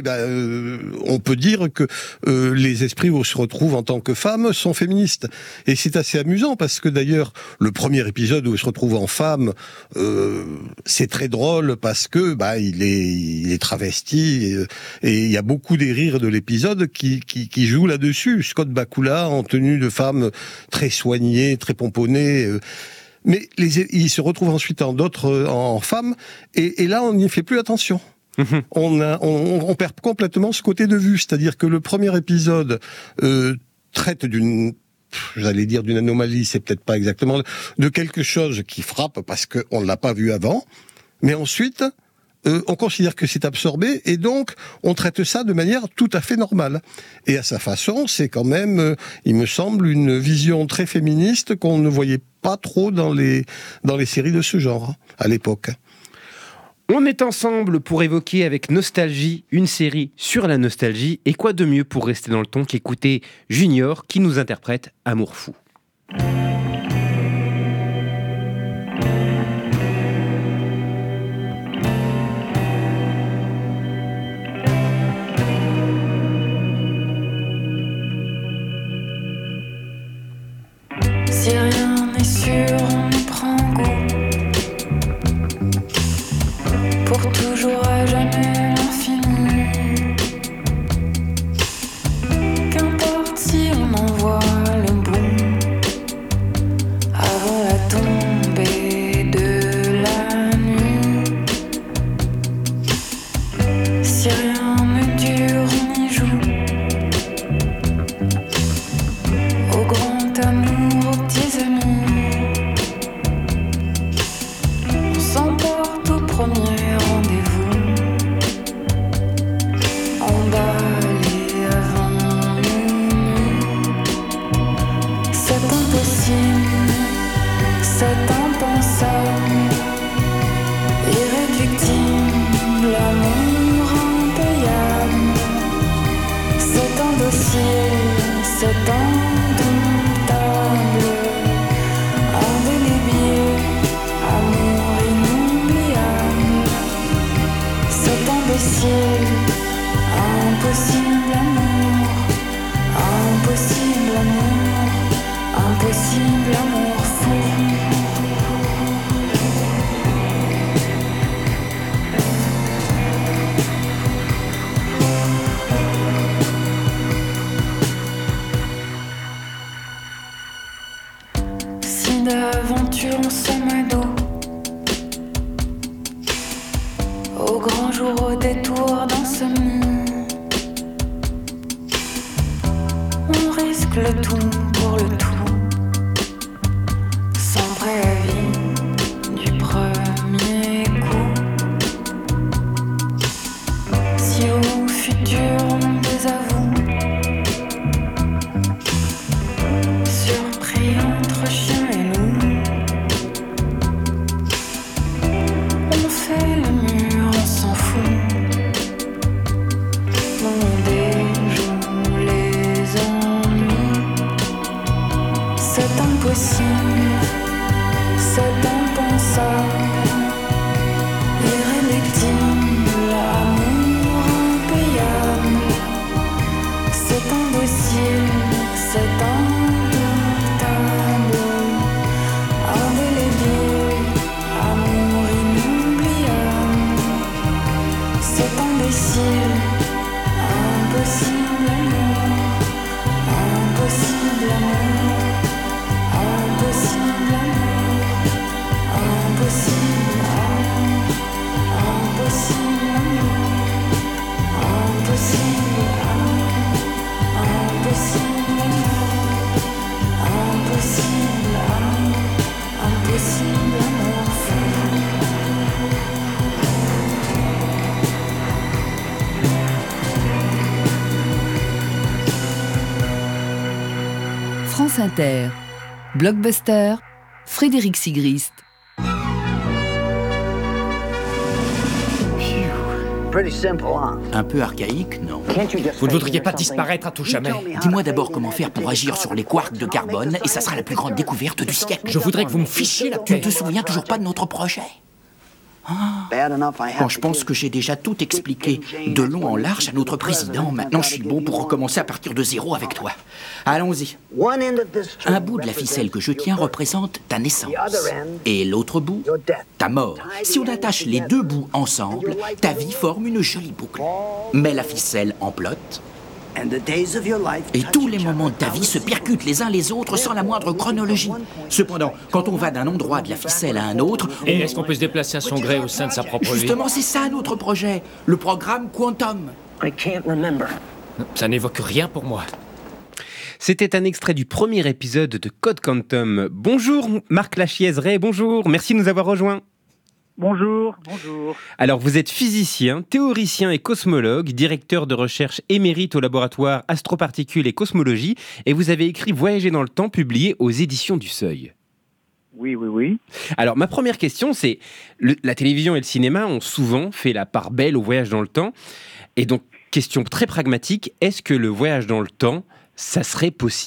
On peut dire que les esprits où on se retrouve en tant que femme sont féministes. Et c'est assez amusant parce que d'ailleurs, le premier épisode où il se retrouve en femme, c'est très drôle parce que il est travesti et il y a beaucoup des rires de l'épisode qui jouent là-dessus. Scott Bakula en tenue de femme très soignée, très pomponnée. Mais il se retrouve ensuite en femme et là on n'y fait plus attention. On perd complètement ce côté de vue, c'est-à-dire que le premier épisode traite d'une anomalie, c'est peut-être pas exactement, de quelque chose qui frappe parce qu'on ne l'a pas vu avant, mais ensuite on considère que c'est absorbé et donc on traite ça de manière tout à fait normale. Et à sa façon, c'est quand même, il me semble, une vision très féministe qu'on ne voyait pas trop dans les séries de ce genre à l'époque. On est ensemble pour évoquer avec nostalgie une série sur la nostalgie. Et quoi de mieux pour rester dans le ton qu'écouter Junior qui nous interprète Amour fou. Si rien n'est sûr, on y prend goût. Pour toujours à jamais l'infini. Qu'importe si on en voit le bout avant la tombée de la nuit. Si rien ne dure, on y joue. Au grand amour, aux petits amis. On s'emporte au premier. C'est impensable, irréductible, l'amour impayable. C'est indocile, c'est indomptable, indélébile, amour inoubliable. C'est imbécile, impossible amour, impossible amour, impossible amour fou. Si d'aventure on s'amado, au grand jour, au détour d'insomnie, on risque le tout pour le tout. Préavis du premier coup. Si au futur on désavoue, surpris entre chien et loup, on fait le mur, on s'en fout. On déjoue les ennuis. C'est impossible. C'est impensable, irréductible, amour impayable. C'est indocile, c'est indomptable, indélébile, amour inoubliable. C'est imbécile, impossible. France Inter. Blockbuster, Frédéric Sigrist. Un peu archaïque, non? Vous ne voudriez pas disparaître à tout jamais? Dis-moi d'abord comment faire pour agir sur les quarks de carbone, et ça sera la plus grande découverte du siècle. Je voudrais que vous me fichiez la Tu paix. ne te souviens toujours pas de notre projet? Bon, je pense que j'ai déjà tout expliqué de long en large à notre président. Maintenant, je suis bon pour recommencer à partir de zéro avec toi. Allons-y. Un bout de la ficelle que je tiens représente ta naissance. Et l'autre bout, ta mort. Si on attache les deux bouts ensemble, ta vie forme une jolie boucle. Mets la ficelle en pelote. Et tous les moments de ta vie se percutent les uns les autres sans la moindre chronologie. Cependant, quand on va d'un endroit de la ficelle à un autre... Et est-ce qu'on peut se déplacer à son gré au sein de sa propre vie? Justement, c'est ça notre projet, le programme Quantum. Ça n'évoque rien pour moi. C'était un extrait du premier épisode de Code Quantum. Bonjour Marc Lachiez-Ray, bonjour, merci de nous avoir rejoints. Bonjour, bonjour. Alors, vous êtes physicien, théoricien et cosmologue, directeur de recherche émérite au laboratoire Astroparticules et Cosmologie, et vous avez écrit Voyager dans le temps, publié aux éditions du Seuil. Oui. Alors, ma première question, c'est la télévision et le cinéma ont souvent fait la part belle au voyage dans le temps. Et donc, question très pragmatique, est-ce que le voyage dans le temps, ça serait possible ?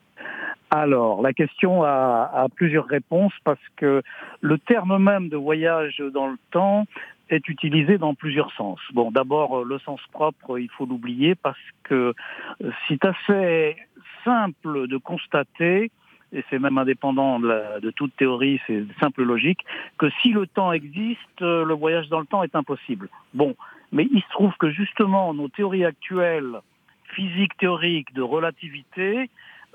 Alors, la question a plusieurs réponses parce que le terme même de voyage dans le temps est utilisé dans plusieurs sens. Bon, d'abord, le sens propre, il faut l'oublier parce que c'est assez simple de constater, et c'est même indépendant de toute théorie, c'est simple logique, que si le temps existe, le voyage dans le temps est impossible. Bon, mais il se trouve que justement, nos théories actuelles, physique théorique de relativité,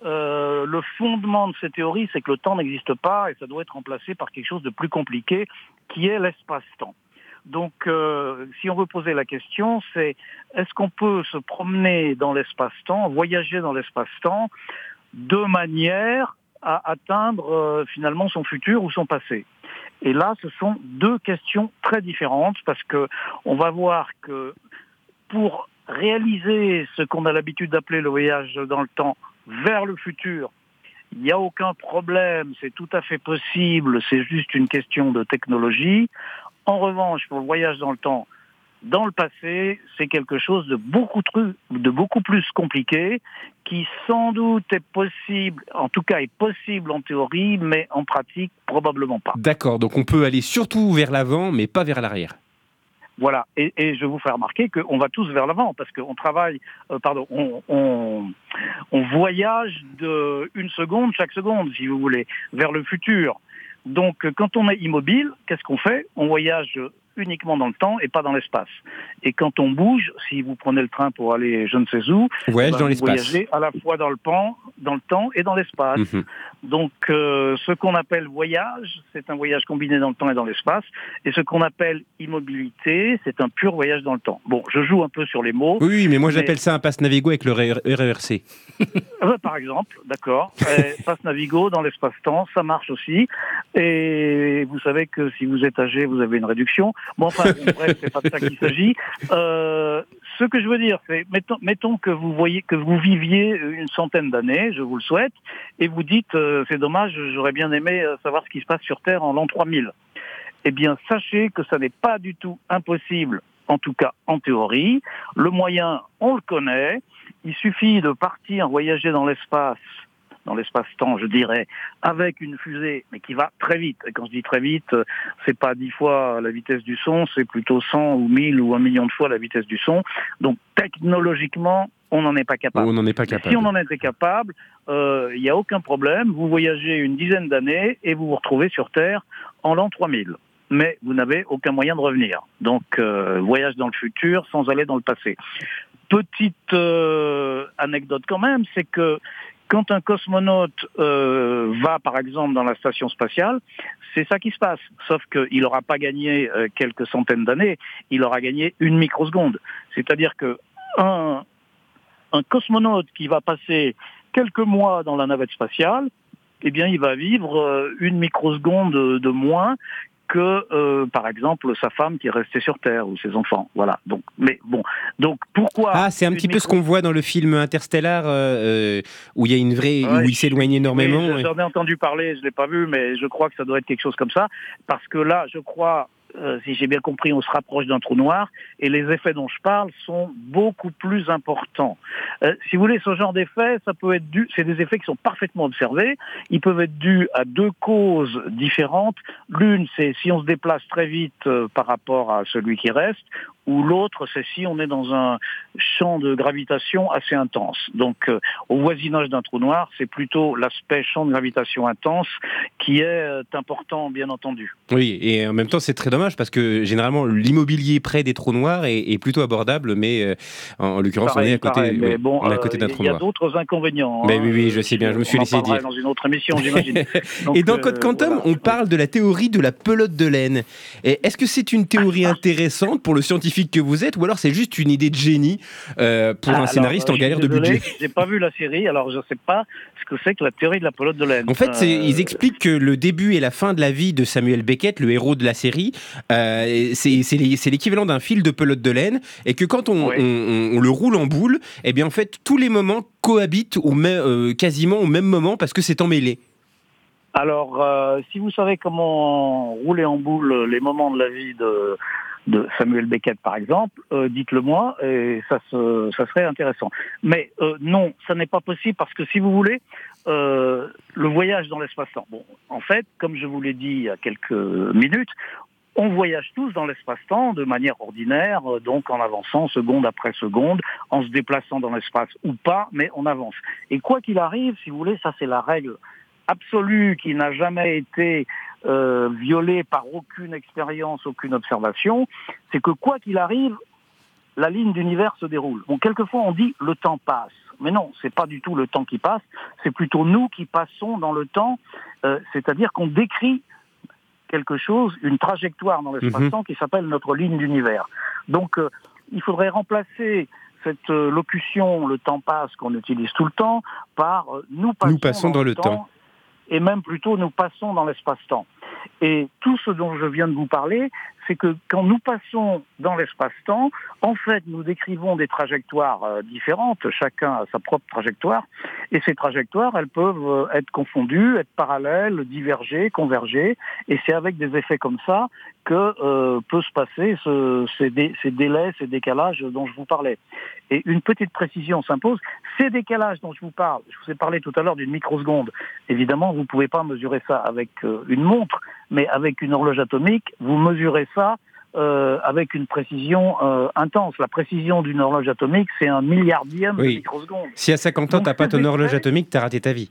le fondement de ces théories, c'est que le temps n'existe pas et ça doit être remplacé par quelque chose de plus compliqué qui est l'espace-temps. Donc, si on veut poser la question, c'est est-ce qu'on peut se promener dans l'espace-temps, voyager dans l'espace-temps de manière à atteindre finalement son futur ou son passé? Et là, ce sont deux questions très différentes parce que on va voir que pour réaliser ce qu'on a l'habitude d'appeler le voyage dans le temps vers le futur, il n'y a aucun problème, c'est tout à fait possible, c'est juste une question de technologie. En revanche, pour le voyage dans le temps, dans le passé, c'est quelque chose de beaucoup plus compliqué, qui sans doute est possible, en tout cas est possible en théorie, mais en pratique, probablement pas. D'accord, donc on peut aller surtout vers l'avant, mais pas vers l'arrière. Voilà, et je vous fais remarquer qu'on va tous vers l'avant, parce qu'on travaille, on voyage de une seconde, chaque seconde, si vous voulez, vers le futur. Donc, quand on est immobile, qu'est-ce qu'on fait? On voyage uniquement dans le temps et pas dans l'espace. Et quand on bouge, si vous prenez le train pour aller je ne sais où, dans vous l'espace. voyagez à la fois dans le temps et dans l'espace. Donc, ce qu'on appelle voyage, c'est un voyage combiné dans le temps et dans l'espace. Et ce qu'on appelle immobilité, c'est un pur voyage dans le temps. Bon, je joue un peu sur les mots. Oui, mais moi j'appelle ça un passe Navigo avec le RERC. Par exemple, d'accord. Passe Navigo dans l'espace-temps, ça marche aussi. Et vous savez que si vous êtes âgé, vous avez une réduction. Bon, enfin, bref, c'est pas de ça qu'il s'agit. Ce que je veux dire, c'est, mettons que vous viviez une centaine d'années, je vous le souhaite, et vous dites, c'est dommage, j'aurais bien aimé savoir ce qui se passe sur Terre en l'an 3000. Eh bien, sachez que ça n'est pas du tout impossible, en tout cas en théorie. Le moyen, on le connaît. Il suffit de partir voyager dans l'espace-temps, je dirais, avec une fusée, mais qui va très vite. Et quand je dis très vite, c'est pas 10 fois la vitesse du son, c'est plutôt 100 ou 1000 ou 1 million de fois la vitesse du son. Donc, technologiquement, on n'en est pas capable. Si on en était capable, il n'y a aucun problème. Vous voyagez une dizaine d'années et vous vous retrouvez sur Terre en l'an 3000. Mais vous n'avez aucun moyen de revenir. Donc, voyage dans le futur sans aller dans le passé. Petite anecdote quand même, c'est que quand un cosmonaute va, par exemple, dans la station spatiale, c'est ça qui se passe. Sauf qu'il n'aura pas gagné quelques centaines d'années, il aura gagné une microseconde. C'est-à-dire que un cosmonaute qui va passer quelques mois dans la navette spatiale, eh bien, il va vivre une microseconde de moins que, par exemple, sa femme qui est restée sur Terre ou ses enfants. Voilà. Donc, mais bon. Donc, pourquoi... Ah, c'est un petit peu ce qu'on voit dans le film Interstellar, où il y a une vraie... où il s'éloigne énormément. Oui, j'en ai entendu parler, je ne l'ai pas vu, mais je crois que ça doit être quelque chose comme ça. Parce que là, je crois... si j'ai bien compris, on se rapproche d'un trou noir et les effets dont je parle sont beaucoup plus importants. Si vous voulez, ce genre d'effets, ça peut être dû, c'est des effets qui sont parfaitement observés. Ils peuvent être dus à deux causes différentes. L'une, c'est si on se déplace très vite par rapport à celui qui reste, ou l'autre, c'est si on est dans un champ de gravitation assez intense. Donc, au voisinage d'un trou noir, c'est plutôt l'aspect champ de gravitation intense qui est important, bien entendu. Oui, et en même temps, c'est très dommage parce que généralement, l'immobilier près des trous noirs est plutôt abordable, mais en l'occurrence, on est à côté, on est à côté d'un trou noir. Il y a d'autres inconvénients. Mais oui, je sais bien, je me suis laissé dire. Dans une autre émission, j'imagine. Donc, et dans Code Quantum, on parle de la théorie de la pelote de laine. Et est-ce que c'est une théorie intéressante pour le scientifique que vous êtes, ou alors c'est juste une idée de génie pour un scénariste en galère de budget? J'ai pas vu la série, alors je sais pas ce que c'est que la théorie de la pelote de laine. En fait, ils expliquent que le début et la fin de la vie de Samuel Beckett, le héros de la série, c'est l'équivalent d'un fil de pelote de laine, et que quand on le roule en boule, eh bien en fait tous les moments cohabitent quasiment au même moment parce que c'est emmêlé. Alors, si vous savez comment rouler en boule les moments de la vie de Samuel Beckett, par exemple, dites-le moi, et ça serait intéressant. Mais non, ça n'est pas possible parce que si vous voulez, le voyage dans l'espace-temps. Bon, en fait, comme je vous l'ai dit il y a quelques minutes, on voyage tous dans l'espace-temps de manière ordinaire, donc en avançant seconde après seconde, en se déplaçant dans l'espace ou pas, mais on avance. Et quoi qu'il arrive, si vous voulez, ça c'est la règle absolue qui n'a jamais été violée par aucune expérience, aucune observation, c'est que quoi qu'il arrive, la ligne d'univers se déroule. Bon, quelquefois on dit le temps passe, mais non, c'est pas du tout le temps qui passe, c'est plutôt nous qui passons dans le temps, c'est-à-dire qu'on décrit quelque chose, une trajectoire dans l'espace-temps qui s'appelle notre ligne d'univers. Donc, il faudrait remplacer cette locution, le temps passe, qu'on utilise tout le temps, par nous passons dans le temps. Et même plutôt nous passons dans l'espace-temps. Et tout ce dont je viens de vous parler, c'est que quand nous passons dans l'espace-temps, en fait, nous décrivons des trajectoires différentes, chacun a sa propre trajectoire, et ces trajectoires, elles peuvent être confondues, être parallèles, diverger, converger, et c'est avec des effets comme ça que peut se passer ces délais, ces décalages dont je vous parlais. Et une petite précision s'impose, ces décalages dont je vous parle, je vous ai parlé tout à l'heure d'une microseconde, évidemment, vous ne pouvez pas mesurer ça avec une montre, mais avec une horloge atomique, vous mesurez ça avec une précision intense. La précision d'une horloge atomique, c'est 1 milliardième de microseconde. Si à 50 ans, tu n'as pas ton horloge atomique, tu as raté ta vie.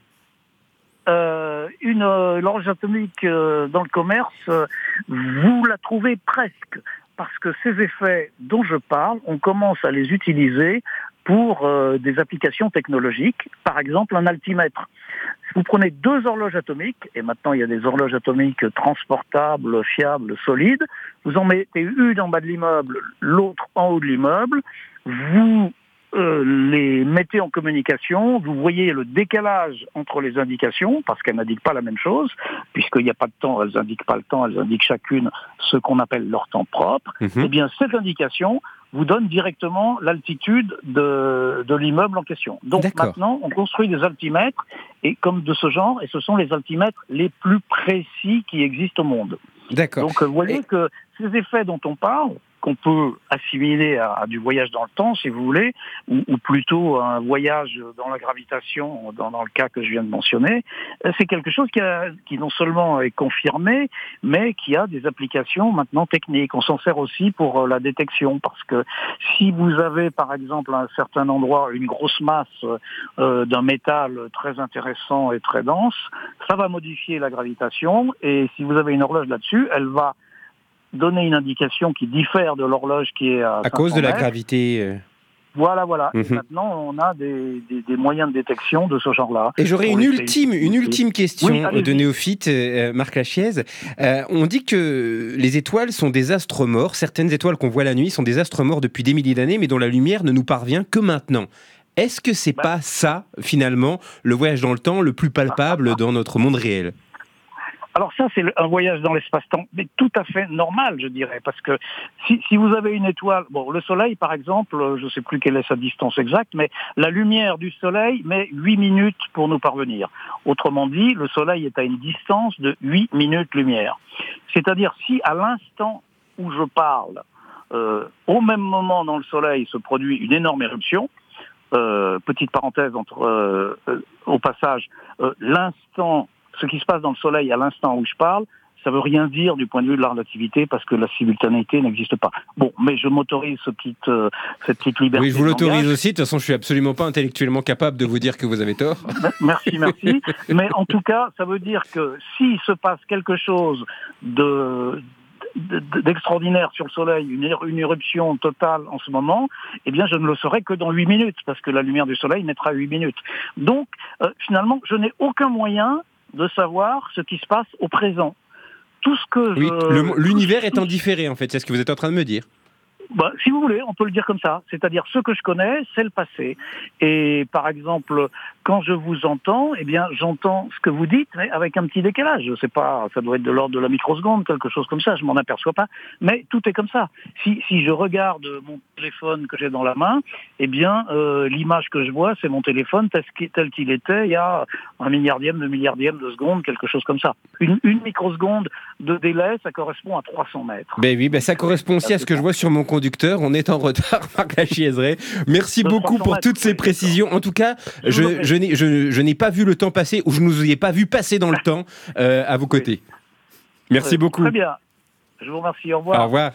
Une horloge atomique dans le commerce, vous la trouvez presque. Parce que ces effets dont je parle, on commence à les utiliser pour des applications technologiques, par exemple un altimètre. Si vous prenez 2 horloges atomiques, et maintenant il y a des horloges atomiques transportables, fiables, solides, vous en mettez une en bas de l'immeuble, l'autre en haut de l'immeuble, vous les mettez en communication, vous voyez le décalage entre les indications, parce qu'elles n'indiquent pas la même chose, puisqu'il n'y a pas de temps, elles n'indiquent pas le temps, elles indiquent chacune ce qu'on appelle leur temps propre, et bien cette indication vous donne directement l'altitude de l'immeuble en question. Donc maintenant, on construit des altimètres, et comme de ce genre, et ce sont les altimètres les plus précis qui existent au monde. D'accord. Donc vous voyez que ces effets dont on parle, qu'on peut assimiler à du voyage dans le temps, si vous voulez, ou plutôt un voyage dans la gravitation, dans le cas que je viens de mentionner, c'est quelque chose qui non seulement est confirmé, mais qui a des applications maintenant techniques. On s'en sert aussi pour la détection, parce que si vous avez, par exemple, à un certain endroit, une grosse masse d'un métal très intéressant et très dense, ça va modifier la gravitation, et si vous avez une horloge là-dessus, elle va donner une indication qui diffère de l'horloge qui est à cause de la mètres. gravité. Voilà. Et maintenant, on a des moyens de détection de ce genre-là. Et j'aurais une ultime question de néophyte, Marc Lachiez. On dit que les étoiles sont des astres morts. Certaines étoiles qu'on voit la nuit sont des astres morts depuis des milliers d'années, mais dont la lumière ne nous parvient que maintenant. Est-ce que c'est pas ça, finalement, le voyage dans le temps le plus palpable dans notre monde réel ? Alors ça, c'est un voyage dans l'espace-temps, mais tout à fait normal, je dirais, parce que si vous avez une étoile, bon, le Soleil, par exemple, je ne sais plus quelle est sa distance exacte, mais la lumière du Soleil met 8 minutes pour nous parvenir. Autrement dit, le Soleil est à une distance de 8 minutes lumière. C'est-à-dire, si à l'instant où je parle, au même moment dans le Soleil se produit une énorme éruption, petite parenthèse au passage, ce qui se passe dans le Soleil à l'instant où je parle, ça veut rien dire du point de vue de la relativité parce que la simultanéité n'existe pas. Bon, mais je m'autorise cette petite liberté. Oui, je vous l'autorise aussi. De toute façon, je suis absolument pas intellectuellement capable de vous dire que vous avez tort. Merci. Mais en tout cas, ça veut dire que s'il se passe quelque chose d'extraordinaire sur le Soleil, une éruption totale en ce moment, eh bien je ne le saurai que dans 8 minutes, parce que la lumière du Soleil mettra 8 minutes. Donc, finalement, je n'ai aucun moyen de savoir ce qui se passe au présent. Tout ce que l'univers est en différé, en fait, c'est ce que vous êtes en train de me dire. Si vous voulez, on peut le dire comme ça. C'est-à-dire, ce que je connais, c'est le passé. Et par exemple, quand je vous entends, eh bien, j'entends ce que vous dites, mais avec un petit décalage. Je sais pas, ça doit être de l'ordre de la microseconde, quelque chose comme ça, je m'en aperçois pas. Mais tout est comme ça. Si je regarde mon téléphone que j'ai dans la main, eh bien, l'image que je vois, c'est mon téléphone tel qu'il était il y a 1 milliardième, 2 milliardième de seconde, quelque chose comme ça. Une microseconde de délai, ça correspond à 300 mètres. Ben oui, ça correspond aussi à ce que je vois sur mon conducteur. On est en retard, Marc Lachiaiseray. Merci beaucoup pour toutes ces précisions. En tout cas, je n'ai pas vu le temps passer, ou je ne vous ai pas vu passer dans le temps à vos côtés. Merci beaucoup. Très bien. Je vous remercie. Au revoir. Au revoir.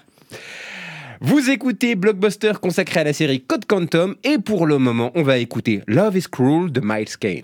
Vous écoutez Blockbuster consacré à la série Code Quantum, et pour le moment, on va écouter Love is Cruel de Miles Kane.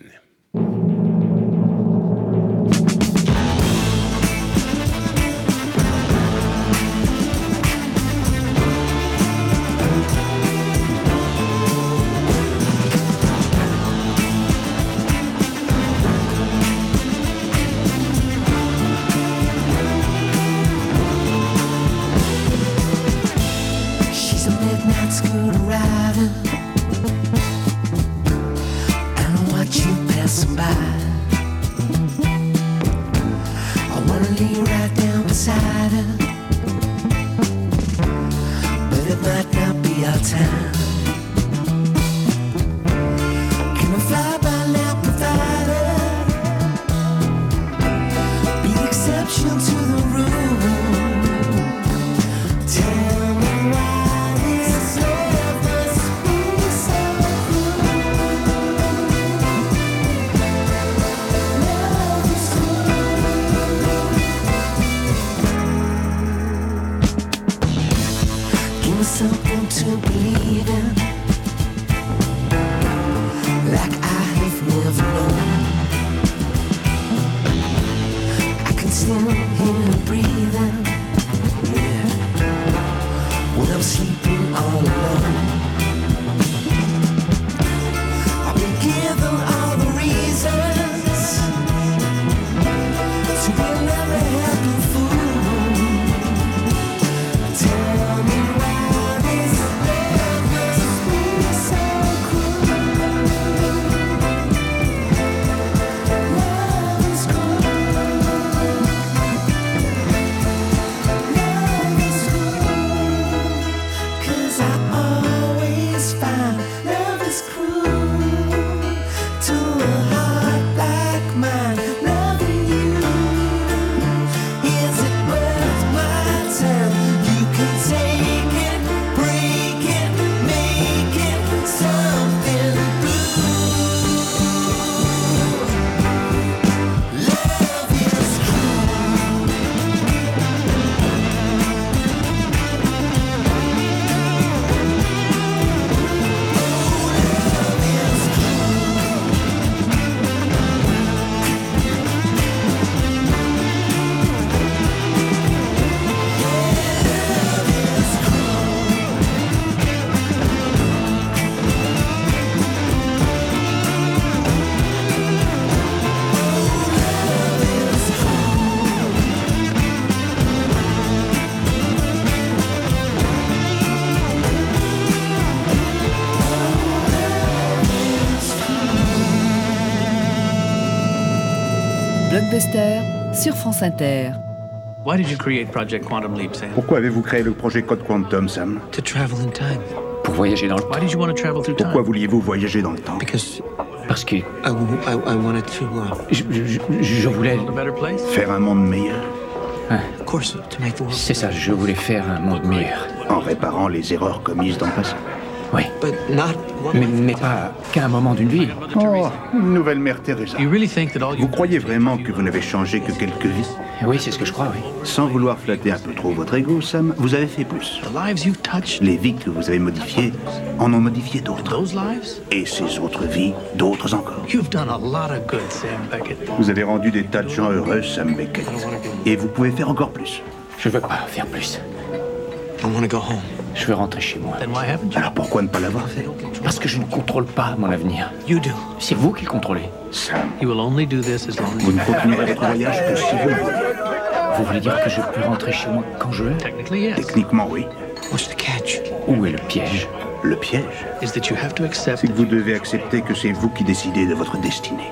Blockbuster, sur France Inter. Why did you create Project Quantum Leap, Sam? Pourquoi avez-vous créé le projet Code Quantum, Sam? To travel in time. Pour voyager dans le temps. Why did you want to travel through time? Pourquoi vouliez-vous voyager dans le temps? Parce que I wanted to. je voulais Build a better place? Faire un monde meilleur. Of course, to make the world. C'est ça, je voulais faire un monde meilleur. En réparant les erreurs commises dans le passé. Oui. But not. Mais pas qu'à un moment d'une vie. Oh, une nouvelle mère Teresa. You really think that all Vous croyez vraiment que vous n'avez changé que quelques vies? Oui, c'est ce que je crois, oui. Sans vouloir flatter un peu trop votre ego, Sam, vous avez fait plus. The lives you've touched. Les vies que vous avez modifiées en ont modifié d'autres. Those lives? Et ces autres vies, d'autres encore. You've done a lot of good, Sam Beckett. Vous avez rendu des tas de gens heureux, Sam Beckett. Et vous pouvez faire encore plus. Je veux pas faire plus. I want to go home. Je veux rentrer chez moi. Then why haven't you? Alors pourquoi ne pas l'avoir fait? Parce que je ne contrôle pas mon avenir. You do. C'est vous qui le contrôlez. Sam, You will only do this as long as vous ne continuerez votre voyage que si vous le voulez. Vous voulez dire que je peux rentrer chez moi quand je veux? Technically, yes. Techniquement, oui. What's the catch? Où est le piège? Le piège, Is that you have to accept c'est que vous devez accepter que c'est vous qui décidez de votre destinée.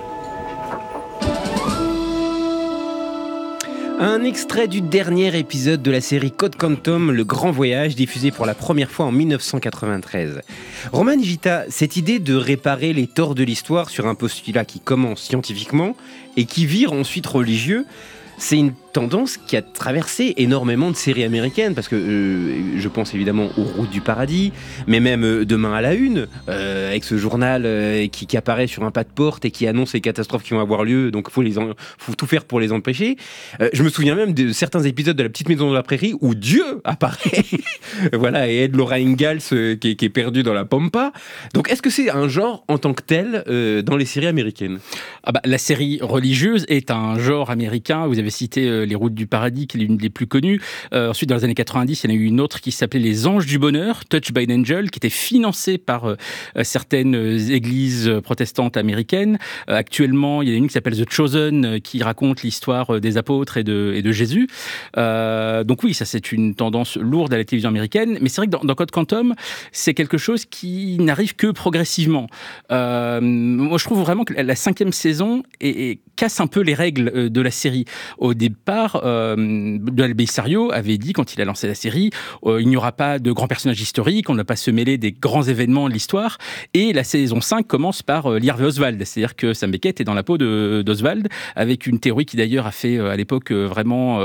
Un extrait du dernier épisode de la série Code Quantum, Le Grand Voyage, diffusé pour la première fois en 1993. Romain Nigita, cette idée de réparer les torts de l'histoire sur un postulat qui commence scientifiquement et qui vire ensuite religieux, c'est une tendance qui a traversé énormément de séries américaines, parce que je pense évidemment aux Routes du Paradis, mais même Demain à la Une, avec ce journal qui apparaît sur un pas de porte et qui annonce les catastrophes qui vont avoir lieu, donc il faut tout faire pour les empêcher. Je me souviens même de certains épisodes de La Petite Maison de la Prairie où Dieu apparaît, voilà, et aide Laura Ingalls qui est perdue dans la pampa. Donc est-ce que c'est un genre en tant que tel dans les séries américaines? La série religieuse est un genre américain. Vous avez cité Les Routes du Paradis, qui est l'une des plus connues. Ensuite, dans les années 90, il y en a eu une autre qui s'appelait Les Anges du Bonheur, Touched by an Angel, qui était financée par certaines églises protestantes américaines. Actuellement, il y en a une qui s'appelle The Chosen, qui raconte l'histoire des apôtres et de Jésus. Donc oui, ça c'est une tendance lourde à la télévision américaine. Mais c'est vrai que dans Code Quantum, c'est quelque chose qui n'arrive que progressivement. Moi, je trouve vraiment que la 5e saison casse un peu les règles de la série. Au départ, Donald Bellisario avait dit, quand il a lancé la série, il n'y aura pas de grands personnages historiques, on ne va pas se mêler des grands événements de l'histoire. Et la saison 5 commence par Lee Harvey Oswald, c'est-à-dire que Sam Beckett est dans la peau d'Oswald, avec une théorie qui d'ailleurs a fait à l'époque vraiment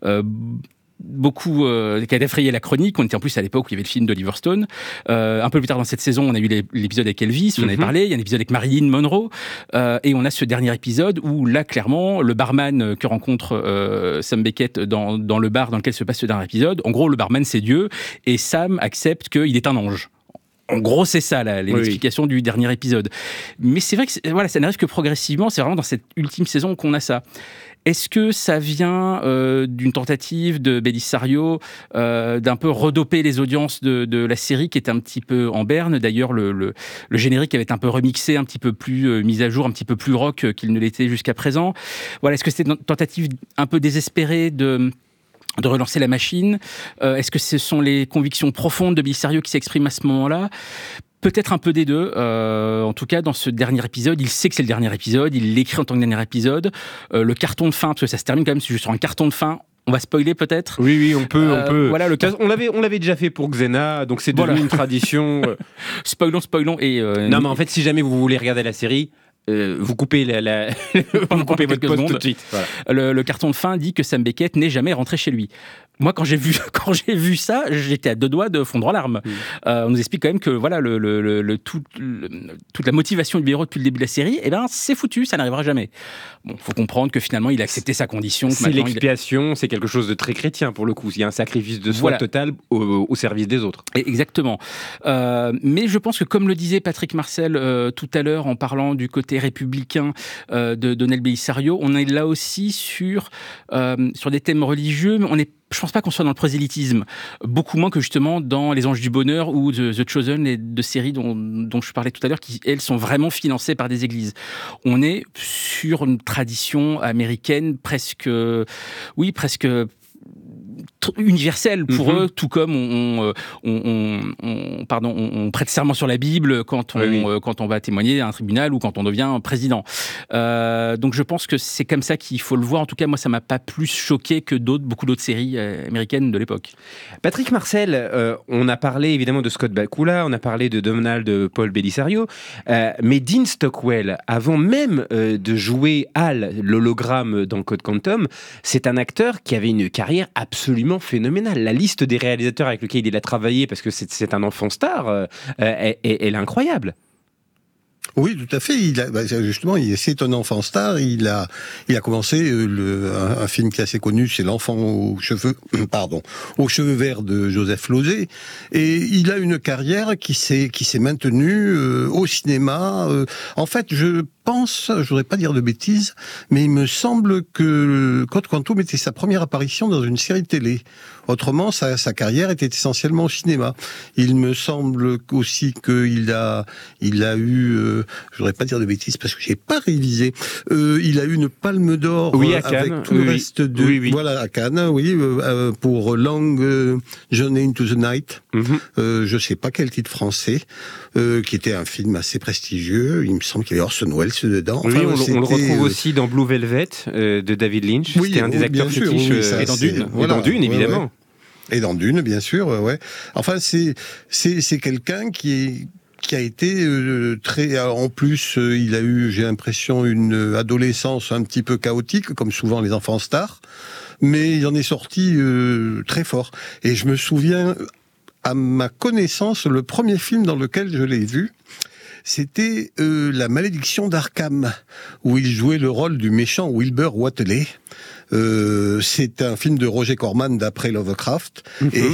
beaucoup qui a effrayé la chronique. On était en plus à l'époque où il y avait le film d'Oliver Stone. Un peu plus tard dans cette saison, on a eu l'épisode avec Elvis, on en avait parlé. Il y a un épisode avec Marilyn Monroe, et on a ce dernier épisode où là clairement le barman que rencontre Sam Beckett dans le bar dans lequel se passe ce dernier épisode, en gros le barman c'est Dieu et Sam accepte qu'il est un ange. En gros, c'est ça l'explication du dernier épisode. Mais c'est vrai que ça n'arrive que progressivement. C'est vraiment dans cette ultime saison qu'on a ça. Est-ce que ça vient d'une tentative de Bellisario d'un peu redoper les audiences de la série qui est un petit peu en berne? D'ailleurs, le générique avait été un peu remixé, un petit peu plus mis à jour, un petit peu plus rock qu'il ne l'était jusqu'à présent. Voilà, est-ce que c'était une tentative un peu désespérée de relancer la machine? Est-ce que ce sont les convictions profondes de Bellisario qui s'expriment à ce moment-là? Peut-être un peu des deux. En tout cas, dans ce dernier épisode, il sait que c'est le dernier épisode, il l'écrit en tant que dernier épisode. Le carton de fin, parce que ça se termine quand même sur un carton de fin. On va spoiler peut-être. Oui, on peut. Voilà, on l'avait déjà fait pour Xena, donc c'est devenu une tradition. Spoilons. Et non, mais en fait, si jamais vous voulez regarder la série, vous coupez vous coupez votre pause tout de suite. Voilà. Le carton de fin dit que Sam Beckett n'est jamais rentré chez lui. Moi, quand j'ai vu ça, j'étais à deux doigts de fondre en larmes. On nous explique quand même que voilà toute la motivation du héros depuis le début de la série, c'est foutu, ça n'arrivera jamais. Bon, faut comprendre que finalement, il a accepté sa condition. C'est l'expiation, c'est quelque chose de très chrétien pour le coup. Il y a un sacrifice de soi total au service des autres. Exactement. Mais je pense que, comme le disait Patrick Marcel tout à l'heure en parlant du côté républicain de Donald Bellisario, on est là aussi sur des thèmes religieux, mais je pense pas qu'on soit dans le prosélytisme, beaucoup moins que justement dans Les Anges du Bonheur ou The Chosen, les deux séries dont je parlais tout à l'heure, qui elles sont vraiment financées par des églises. On est sur une tradition américaine presque universel pour eux, tout comme on prête serment sur la Bible quand on va témoigner à un tribunal ou quand on devient président. Donc je pense que c'est comme ça qu'il faut le voir. En tout cas, moi, ça m'a pas plus choqué que beaucoup d'autres séries américaines de l'époque. Patrick Marcel, on a parlé évidemment de Scott Bakula, on a parlé de Donald Paul Bellisario, mais Dean Stockwell, avant même de jouer Hal, l'hologramme dans Code Quantum, c'est un acteur qui avait une carrière absolument phénoménale. La liste des réalisateurs avec lesquels il a travaillé, parce que c'est un enfant star, elle est incroyable. Oui, tout à fait. C'est un enfant star. Il a commencé un film qui est assez connu, c'est L'enfant aux cheveux verts de Joseph Losey. Et il a une carrière qui s'est maintenue au cinéma. En fait, je voudrais pas dire de bêtises, mais il me semble que Code Quantum était sa première apparition dans une série télé. Autrement, sa carrière était essentiellement au cinéma. Il me semble aussi qu'il a eu, je voudrais pas dire de bêtises parce que j'ai pas révisé, il a eu une palme d'or avec tout le reste voilà, à Cannes, pour Long Journey into the Night. Je sais pas quel titre français, qui était un film assez prestigieux. Il me semble qu'il y avait Orson Welles dedans. Enfin, on le retrouve aussi dans Blue Velvet de David Lynch. C'était un des acteurs fétiches et dans Dune. Et dans Dune, évidemment. Ouais. Et dans Dune, bien sûr, ouais. Enfin, c'est quelqu'un qui a été très... En plus, il a eu, j'ai l'impression, une adolescence un petit peu chaotique, comme souvent les enfants stars, mais il en est sorti très fort. Et je me souviens, à ma connaissance, le premier film dans lequel je l'ai vu, c'était La Malédiction d'Arkham, où il jouait le rôle du méchant Wilbur Whateley. C'est un film de Roger Corman d'après Lovecraft, et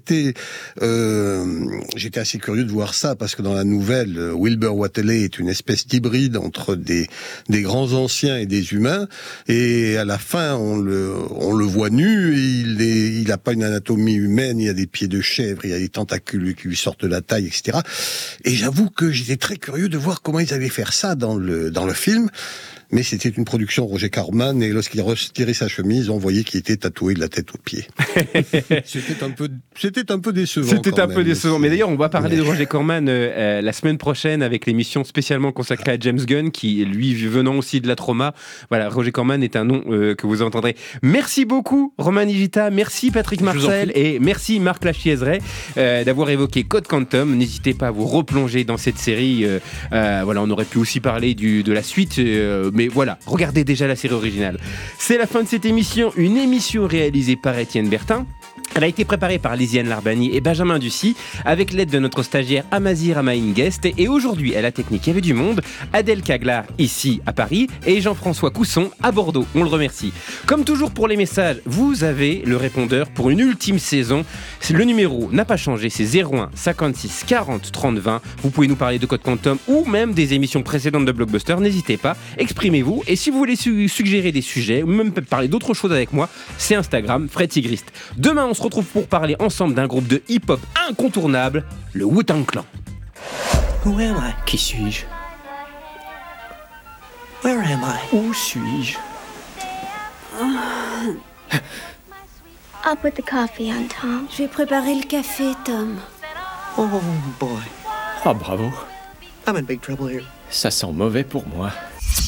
j'étais assez curieux de voir ça parce que dans la nouvelle, Wilbur Whateley est une espèce d'hybride entre des grands anciens et des humains, et à la fin on le voit nu, et il a pas une anatomie humaine, il a des pieds de chèvre, il a des tentacules qui lui sortent de la taille, etc. Et j'avoue que j'étais très curieux de voir comment ils allaient faire ça dans le film. Mais c'était une production Roger Corman, et lorsqu'il retirait sa chemise, on voyait qu'il était tatoué de la tête aux pieds. C'était un peu décevant. C'était un peu décevant. Mais d'ailleurs, on va parler de Roger Corman la semaine prochaine avec l'émission spécialement consacrée à James Gunn, qui, lui, venant aussi de la trauma. Voilà, Roger Corman est un nom que vous entendrez. Merci beaucoup, Romain Nigita. Merci, Patrick Marcel. Et merci, Marc Lachiézeret, d'avoir évoqué Code Quantum. N'hésitez pas à vous replonger dans cette série. Voilà, on aurait pu aussi parler de la suite, mais voilà, regardez déjà la série originale. C'est la fin de cette émission, une émission réalisée par Étienne Bertin. Elle a été préparée par Lisiane Larbani et Benjamin Ducy, avec l'aide de notre stagiaire Amazir Amaïn Guest. Et aujourd'hui, à la technique, il y avait du monde. Adèle Caglar, ici à Paris, et Jean-François Cousson à Bordeaux. On le remercie. Comme toujours pour les messages, vous avez le répondeur pour une ultime saison. Le numéro n'a pas changé, c'est 01 56 40 30 20. Vous pouvez nous parler de Code Quantum ou même des émissions précédentes de Blockbuster. N'hésitez pas, exprimez-vous. Et si vous voulez suggérer des sujets ou même parler d'autres choses avec moi, c'est Instagram, Fred Sigrist. Demain, on se retrouve pour parler ensemble d'un groupe de hip-hop incontournable, le Wu-Tang Clan. Who am I? Qui suis-je? Where am I? Où suis-je? I'll put the coffee on, Tom. Je vais préparer le café, Tom. Oh boy. Ah, bravo. I'm in big trouble here. Ça sent mauvais pour moi.